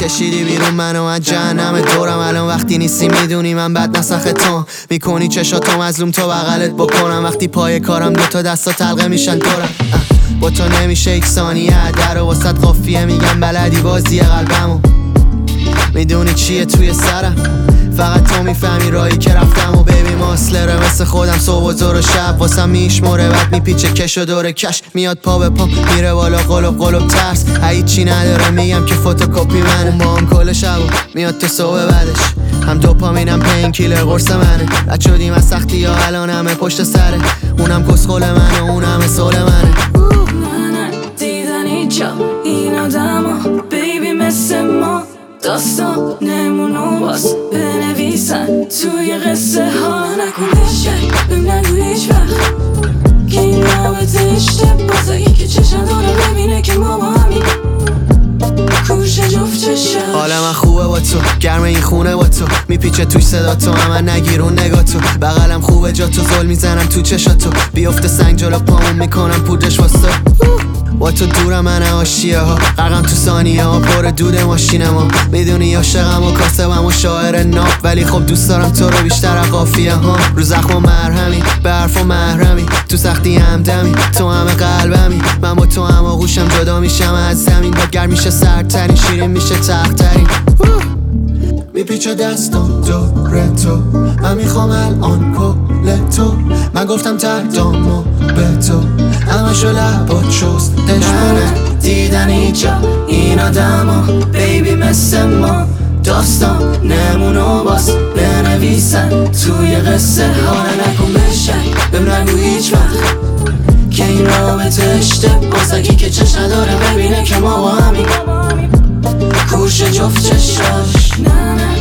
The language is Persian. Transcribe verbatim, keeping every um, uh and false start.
کشیدی بیرون منو از جهنم دورم. الان وقتی نیستی میدونی من بد نسخ تو میکنی چشاتو مظلوم تو بغلت بکنم. وقتی پای کارم دوتا دستا تلقه میشن دورم. با تو نمیشه یک ثانیه در و واسط قافیه میگم بلدی بازی قلبمو. میدونی چیه توی سرم فقط تو میفهمی راهی که رفتم. و بیبی ماسلره مثل خودم صبح و زور و شب واسم میشموره بعد میپیچه کش و دور کش میاد پا به پا میره بالا قلب قلب ترس هیچی نداره میگم که فوتوکوپی منه. با هم کل شب میاد تو صبح بعدش هم دوپامینم پین کیلر قرص منه. رد شدیم از سختی ها الان همه پشت سره اونم کسخل منه اونم سول منه. من دیدن اینجا این آدم ها بیبی مثل ما داستانمونو باز بنویسن توی قصه ها. نکن بشه بهم نگو هیچ وقت که این رابطه اشتباز. اگه که چشم داره ببینه که ما با همین کوشه جفت چشم. حال من خوبه با تو گرم این خونه با تو میپیچه توش صدا تو همه نگیرون نگاه تو بغلم خوبه جا تو زل میزنم تو چشاتو بیفته سنگ جلو پامون میکنم پودرش واسه با تو دورم من آشیه ها غرقم تو ثانیه ها پر دود ماشین ما. میدونی عاشقم و کاسبم و شاعر ناب ولی خب دوست دارم تو رو بیشتر قافیه ها. رو زخم و مرهمی به حرف و محرمی تو سختی همدمی تو همه قلبمی. من با تو هم آغوشم جدا میشم از زمین با گرم میشه سردترین شیرین میشه تخترین. میپیچه دستم دوره تو من میخوام الان کل تو من گفتم تردامو به تو همه شو لبات شست دشمنه. دیدن اینجا این آدم ها بیبی مثل ما داستان نمونو باز بنویسن توی قصه ها. نکن بشک بهم نگو هیچ وقت که این رابطه اشتباز. اگه که چشم نداره ببینه که ما با همین کوشه جفت چشاش. نه نه